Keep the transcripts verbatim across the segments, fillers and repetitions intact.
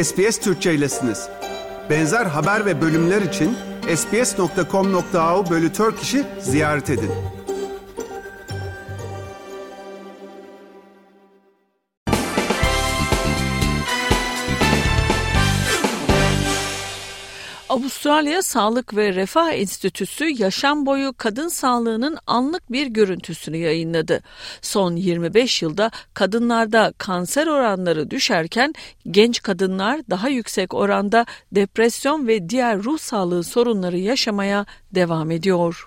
S B S Türkçe'ylesiniz. Benzer haber ve bölümler için sbs nokta com nokta a u bölü Turkish'i ziyaret edin. Avustralya Sağlık ve Refah Enstitüsü yaşam boyu kadın sağlığının anlık bir görüntüsünü yayınladı. Son yirmi beş yılda kadınlarda kanser oranları düşerken genç kadınlar daha yüksek oranda depresyon ve diğer ruh sağlığı sorunları yaşamaya devam ediyor.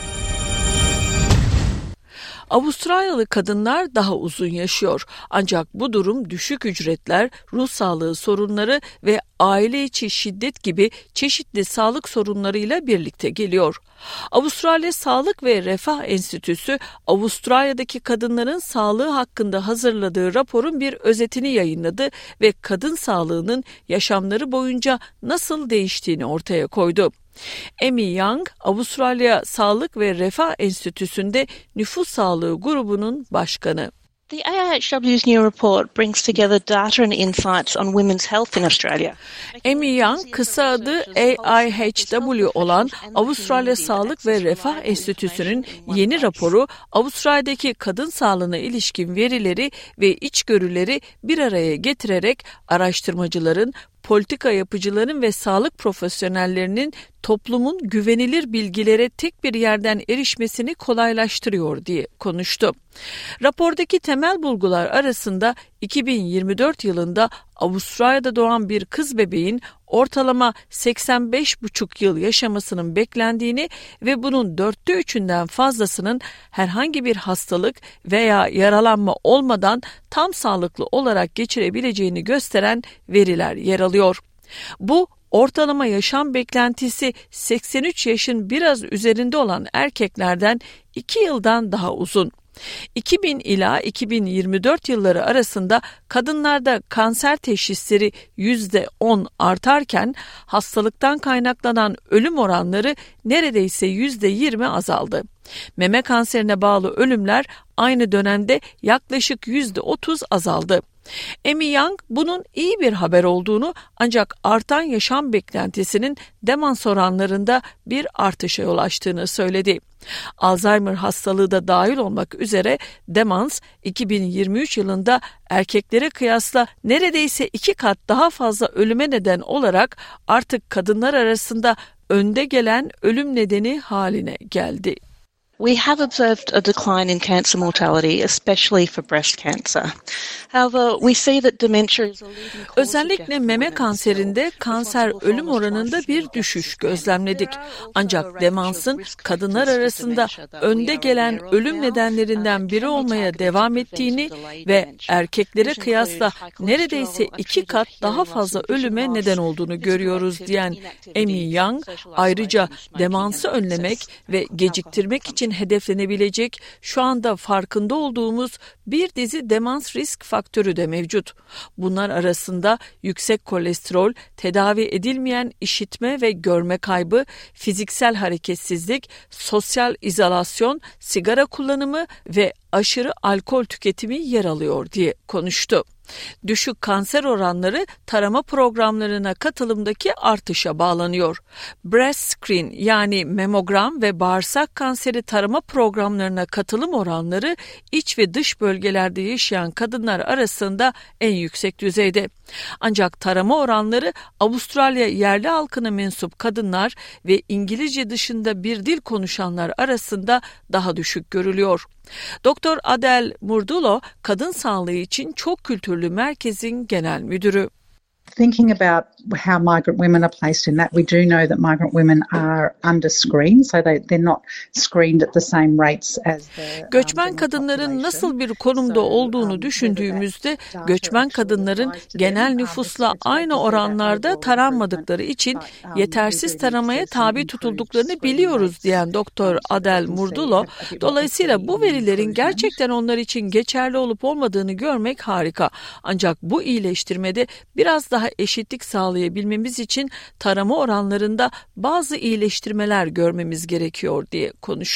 Avustralyalı kadınlar daha uzun yaşıyor. Ancak bu durum düşük ücretler, ruh sağlığı sorunları ve aile içi şiddet gibi çeşitli sağlık sorunlarıyla birlikte geliyor. Avustralya Sağlık ve Refah Enstitüsü, Avustralya'daki kadınların sağlığı hakkında hazırladığı raporun bir özetini yayınladı ve kadın sağlığının yaşamları boyunca nasıl değiştiğini ortaya koydu. Amy Young, Avustralya Sağlık ve Refah Enstitüsü'nde nüfus sağlığı grubunun başkanı. The A I H W's new report brings together data and insights on women's health in Australia. Amy Young, kısa adı A I H W olan Avustralya Sağlık ve Refah Enstitüsü'nün yeni raporu, Avustralya'daki kadın sağlığına ilişkin verileri ve içgörüleri bir araya getirerek araştırmacıların, politika yapıcıların ve sağlık profesyonellerinin toplumun güvenilir bilgilere tek bir yerden erişmesini kolaylaştırıyor diye konuştu. Rapordaki temel bulgular arasında iki bin yirmi dört yılında Avustralya'da doğan bir kız bebeğin ortalama seksen beş buçuk yıl yaşamasının beklendiğini ve bunun dörtte üçünden fazlasının herhangi bir hastalık veya yaralanma olmadan tam sağlıklı olarak geçirebileceğini gösteren veriler yer alıyor. Bu, ortalama yaşam beklentisi seksen üç yaşın biraz üzerinde olan erkeklerden iki yıldan daha uzun. iki bin ila iki bin yirmi dört yılları arasında kadınlarda kanser teşhisleri yüzde on artarken hastalıktan kaynaklanan ölüm oranları neredeyse yüzde yirmi azaldı. Meme kanserine bağlı ölümler aynı dönemde yaklaşık yüzde otuz azaldı. Amy Young bunun iyi bir haber olduğunu, ancak artan yaşam beklentisinin demans oranlarında bir artışa yol açtığını söyledi. Alzheimer hastalığı da dahil olmak üzere demans iki bin yirmi üç yılında erkeklere kıyasla neredeyse iki kat daha fazla ölüme neden olarak artık kadınlar arasında önde gelen ölüm nedeni haline geldi. We have observed a decline in cancer mortality, especially for breast cancer. However, we see that dementia is a leading cause of death. Özellikle meme kanserinde kanser ölüm oranında bir düşüş gözlemledik. Ancak demansın kadınlar arasında önde gelen ölüm nedenlerinden biri olmaya devam ettiğini ve erkeklere kıyasla neredeyse iki kat daha fazla ölüme neden olduğunu görüyoruz diyen Amy Young, ayrıca demansı önlemek ve geciktirmek için hedeflenebilecek, şu anda farkında olduğumuz bir dizi demans risk faktörü de mevcut. Bunlar arasında yüksek kolesterol, tedavi edilmeyen işitme ve görme kaybı, fiziksel hareketsizlik, sosyal izolasyon, sigara kullanımı ve aşırı alkol tüketimi yer alıyor diye konuştu. Düşük kanser oranları tarama programlarına katılımdaki artışa bağlanıyor. Breast screen yani memogram ve bağırsak kanseri tarama programlarına katılım oranları iç ve dış bölgelerde yaşayan kadınlar arasında en yüksek düzeyde. Ancak tarama oranları Avustralya yerli halkına mensup kadınlar ve İngilizce dışında bir dil konuşanlar arasında daha düşük görülüyor. Doktor Adele Murdulo, kadın sağlığı için çok kültürlü merkezin genel müdürü. Thinking about how migrant women are placed in that, we do know that migrant women are under screened, so they they're not screened at the same rates as the Göçmen kadınların nasıl bir konumda olduğunu düşündüğümüzde, göçmen kadınların genel nüfusla aynı oranlarda taranmadıkları için yetersiz taramaya tabi tutulduklarını biliyoruz diyen Doktor Adele Murdulo, dolayısıyla bu verilerin gerçekten onlar için geçerli olup olmadığını görmek harika. Ancak bu iyileştirmede biraz daha eşitlik sağlayabilmemiz için tarama oranlarında bazı iyileştirmeler görmemiz gerekiyor diye konuştu.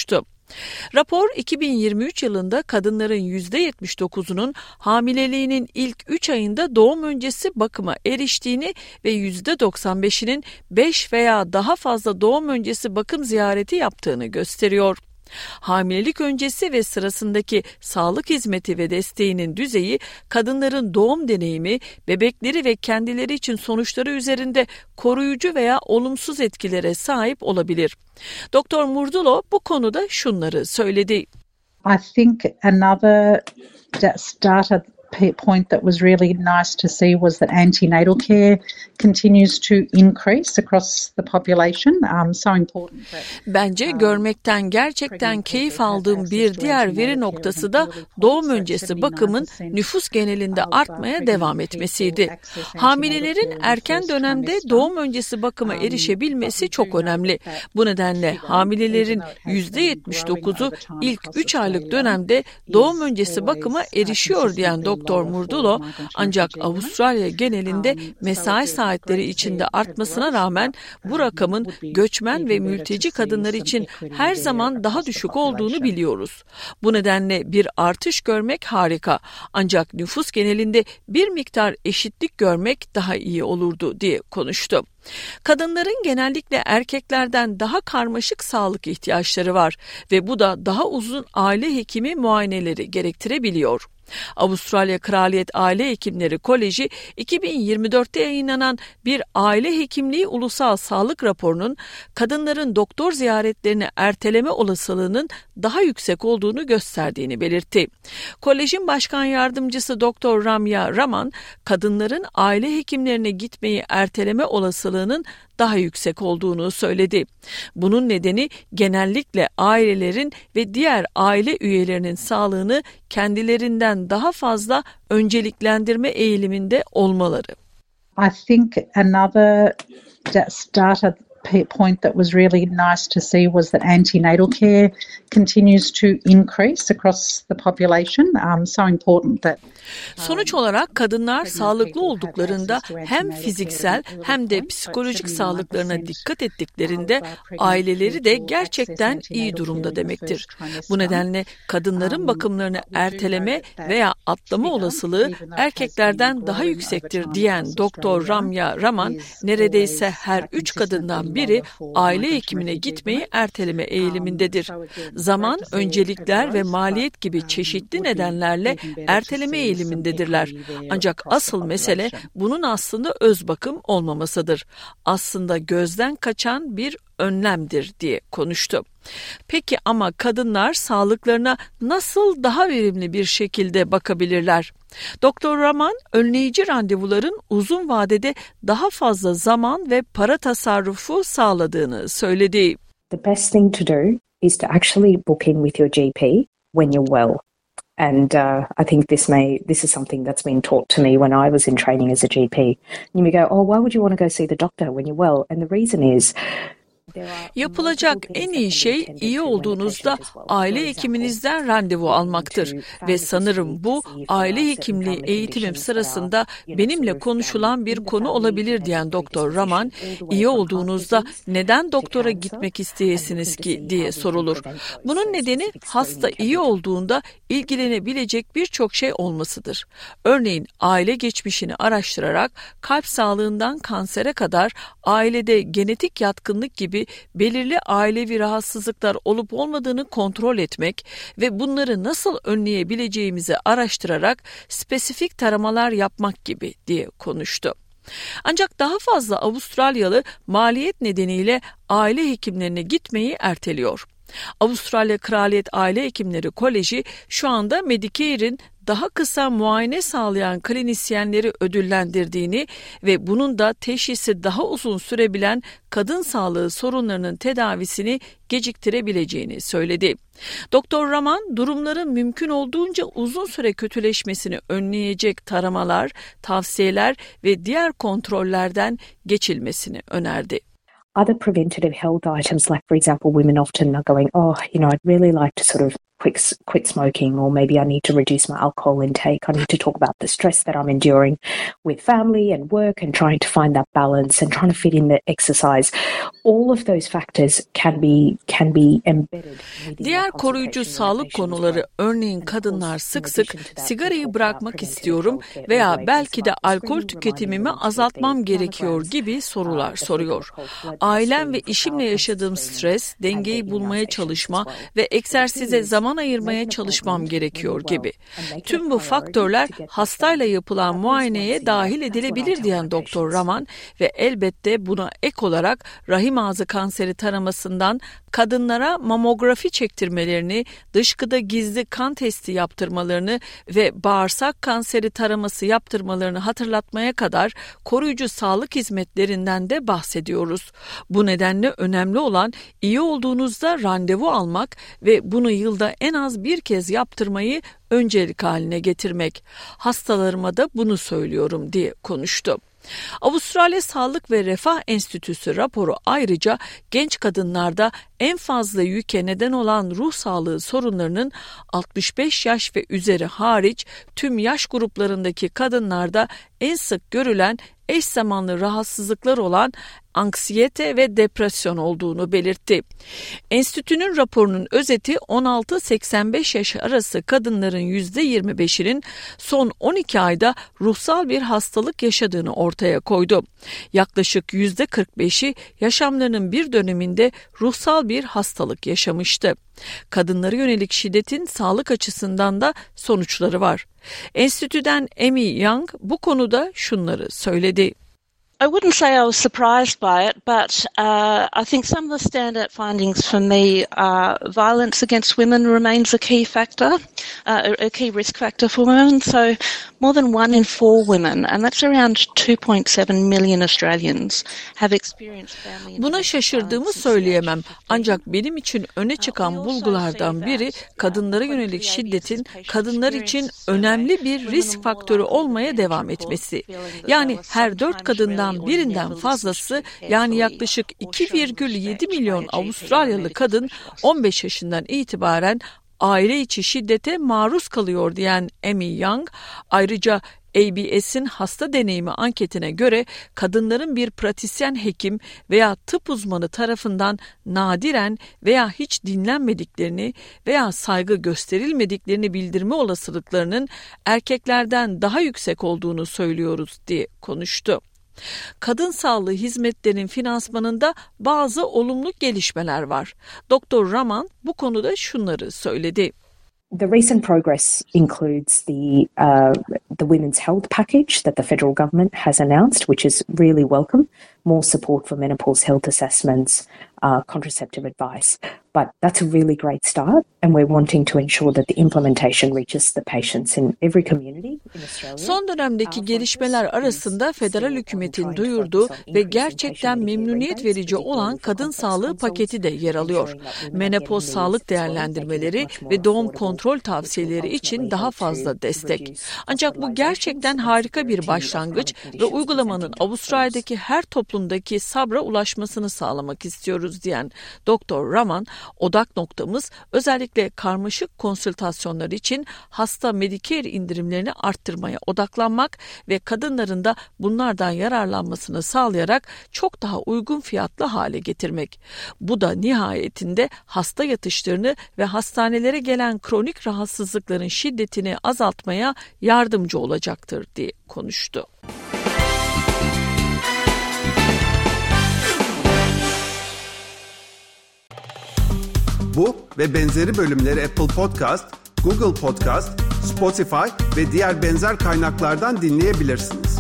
Rapor iki bin yirmi üç yılında kadınların yüzde yetmiş dokuzunun hamileliğinin ilk üç ayında doğum öncesi bakıma eriştiğini ve yüzde doksan beşinin beş veya daha fazla doğum öncesi bakım ziyareti yaptığını gösteriyor. Hamilelik öncesi ve sırasındaki sağlık hizmeti ve desteğinin düzeyi, kadınların doğum deneyimi, bebekleri ve kendileri için sonuçları üzerinde koruyucu veya olumsuz etkilere sahip olabilir. Doktor Murdulo bu konuda şunları söyledi. I think another data point that was really nice to see was that antenatal care continues to increase across the population. Um, so important that, Bence görmekten gerçekten keyif aldığım bir diğer veri noktası da doğum öncesi bakımın nüfus genelinde artmaya devam etmesiydi. Hamilelerin erken dönemde doğum öncesi bakıma erişebilmesi çok önemli. Bu nedenle hamilelerin yüzde yetmiş dokuzu ilk üç aylık dönemde doğum öncesi bakıma erişiyor diyen doktor Doktor Murdulo, ancak Avustralya genelinde mesai saatleri içinde artmasına rağmen bu rakamın göçmen ve mülteci kadınlar için her zaman daha düşük olduğunu biliyoruz. Bu nedenle bir artış görmek harika, ancak nüfus genelinde bir miktar eşitlik görmek daha iyi olurdu diye konuştu. Kadınların genellikle erkeklerden daha karmaşık sağlık ihtiyaçları var ve bu da daha uzun aile hekimi muayeneleri gerektirebiliyor. Avustralya Kraliyet Aile Hekimleri Koleji iki bin yirmi dörtte yayınlanan bir aile hekimliği ulusal sağlık raporunun kadınların doktor ziyaretlerini erteleme olasılığının daha yüksek olduğunu gösterdiğini belirtti. Kolejin başkan yardımcısı Doktor Ramya Raman, kadınların aile hekimlerine gitmeyi erteleme olasılığının daha yüksek olduğunu söyledi. Bunun nedeni genellikle ailelerin ve diğer aile üyelerinin sağlığını kendilerinden daha fazla önceliklendirme eğiliminde olmaları. I think another data point that was really nice to see was that antenatal care continues to increase across the population. Um, so important that Sonuç olarak kadınlar sağlıklı olduklarında hem fiziksel hem de psikolojik sağlıklarına dikkat ettiklerinde aileleri de gerçekten iyi durumda demektir. Bu nedenle kadınların bakımlarını erteleme veya atlama olasılığı erkeklerden daha yüksektir diyen Doktor Ramya Raman, neredeyse her üç kadından biri aile hekimine gitmeyi erteleme eğilimindedir. Zaman, öncelikler ve maliyet gibi çeşitli nedenlerle erteleme eğilimindedirler. Ancak asıl mesele bunun aslında öz bakım olmamasıdır. Aslında gözden kaçan bir önlemdir diye konuştu. Peki ama kadınlar sağlıklarına nasıl daha verimli bir şekilde bakabilirler? Doktor Raman, önleyici randevuların uzun vadede daha fazla zaman ve para tasarrufu sağladığını söyledi. The best thing to do is to actually book in with your G P when you're well. And uh, I think this may this is something that's been taught to me when I was in training as a G P. And you may go, oh, why would you want to go see the doctor when you're well? And the reason is Yapılacak en iyi şey iyi olduğunuzda aile hekiminizden randevu almaktır ve sanırım bu aile hekimliği eğitimim sırasında benimle konuşulan bir konu olabilir diyen Doktor Raman, iyi olduğunuzda neden doktora gitmek isteyesiniz ki diye sorulur. Bunun nedeni hasta iyi olduğunda ilgilenebilecek birçok şey olmasıdır. Örneğin aile geçmişini araştırarak kalp sağlığından kansere kadar ailede genetik yatkınlık gibi belirli ailevi rahatsızlıklar olup olmadığını kontrol etmek ve bunları nasıl önleyebileceğimizi araştırarak spesifik taramalar yapmak gibi diye konuştu. Ancak daha fazla Avustralyalı maliyet nedeniyle aile hekimlerine gitmeyi erteliyor. Avustralya Kraliyet Aile Hekimleri Koleji şu anda Medicare'in daha kısa muayene sağlayan klinisyenleri ödüllendirdiğini ve bunun da teşhisi daha uzun sürebilen kadın sağlığı sorunlarının tedavisini geciktirebileceğini söyledi. Doktor Raman, durumların mümkün olduğunca uzun süre kötüleşmesini önleyecek taramalar, tavsiyeler ve diğer kontrollerden geçilmesini önerdi. other preventative health items, like, for example, women often are going, oh, you know, I'd really like to sort of quit quit smoking, or maybe I need to reduce my alcohol intake. I need to talk about the stress that I'm enduring with family and work and trying to find that balance and trying to fit in the exercise. All of those factors can be can be embedded. Diğer koruyucu sağlık konuları, örneğin kadınlar sık sık sigarayı bırakmak istiyorum veya belki de alkol tüketimimi azaltmam gerekiyor gibi sorular soruyor. Ailem ve işimle yaşadığım stres, dengeyi bulmaya çalışma ve egzersize zaman ayırmaya çalışmam gerekiyor gibi. Tüm bu faktörler hastayla yapılan muayeneye dahil edilebilir diyen Doktor Raman ve elbette buna ek olarak rahim ağzı kanseri taramasından kadınlara mamografi çektirmelerini, dışkıda gizli kan testi yaptırmalarını ve bağırsak kanseri taraması yaptırmalarını hatırlatmaya kadar koruyucu sağlık hizmetlerinden de bahsediyoruz. Bu nedenle önemli olan iyi olduğunuzda randevu almak ve bunu yılda en az bir kez yaptırmayı öncelik haline getirmek. Hastalarıma da bunu söylüyorum diye konuştu. Avustralya Sağlık ve Refah Enstitüsü raporu ayrıca genç kadınlarda en fazla yüke neden olan ruh sağlığı sorunlarının altmış beş yaş ve üzeri hariç tüm yaş gruplarındaki kadınlarda en sık görülen eş zamanlı rahatsızlıklar olan anksiyete ve depresyon olduğunu belirtti. Enstitünün raporunun özeti on altı seksen beş yaş arası kadınların yüzde yirmi beşinin son on iki ayda ruhsal bir hastalık yaşadığını ortaya koydu. Yaklaşık yüzde kırk beşi yaşamlarının bir döneminde ruhsal bir hastalık yaşamıştı. Kadınlara yönelik şiddetin sağlık açısından da sonuçları var. Enstitüden Amy Young bu konuda şunları söyledi. I wouldn't say I was surprised by it, but uh, I think some of the standout findings for me are violence against women remains a key factor, uh, a key risk factor for women. So more than one in four women, and that's around two point seven million Australians, have experienced family. Buna şaşırdığımı söyleyemem. Ancak benim için öne çıkan bulgulardan biri kadınlara yönelik şiddetin kadınlar için önemli bir risk faktörü olmaya devam etmesi. Yani her dört kadından birinden fazlası, yani yaklaşık iki virgül yedi milyon Avustralyalı kadın on beş yaşından itibaren aile içi şiddete maruz kalıyor diyen Amy Young, ayrıca A B S'in hasta deneyimi anketine göre kadınların bir pratisyen hekim veya tıp uzmanı tarafından nadiren veya hiç dinlenmediklerini veya saygı gösterilmediklerini bildirme olasılıklarının erkeklerden daha yüksek olduğunu söylüyoruz diye konuştu. Kadın sağlığı hizmetlerinin finansmanında bazı olumlu gelişmeler var. Doktor Raman bu konuda şunları söyledi. The recent progress includes the uh, the women's health package that the federal government has announced, which is really welcome. More support for menopause health assessments, uh, contraceptive advice. But that's a really great start, and we're wanting to ensure that the implementation reaches the patients in every community in Australia. Son dönemdeki gelişmeler arasında federal hükümetin duyurduğu ve gerçekten memnuniyet verici olan kadın sağlığı paketi de yer alıyor. Menopoz sağlık değerlendirmeleri ve doğum kontrol tavsiyeleri için daha fazla destek. Ancak bu gerçekten harika bir başlangıç ve uygulamanın Avustralya'daki her toplumdaki sabra ulaşmasını sağlamak istiyoruz diyen Doktor Raman, odak noktamız özellikle karmaşık konsültasyonlar için hasta Medicare indirimlerini arttırmaya odaklanmak ve kadınların da bunlardan yararlanmasını sağlayarak çok daha uygun fiyatlı hale getirmek. Bu da nihayetinde hasta yatışlarını ve hastanelere gelen kronik rahatsızlıkların şiddetini azaltmaya yardımcı olacaktır diye konuştu. Bu ve benzeri bölümleri Apple Podcast, Google Podcast, Spotify ve diğer benzer kaynaklardan dinleyebilirsiniz.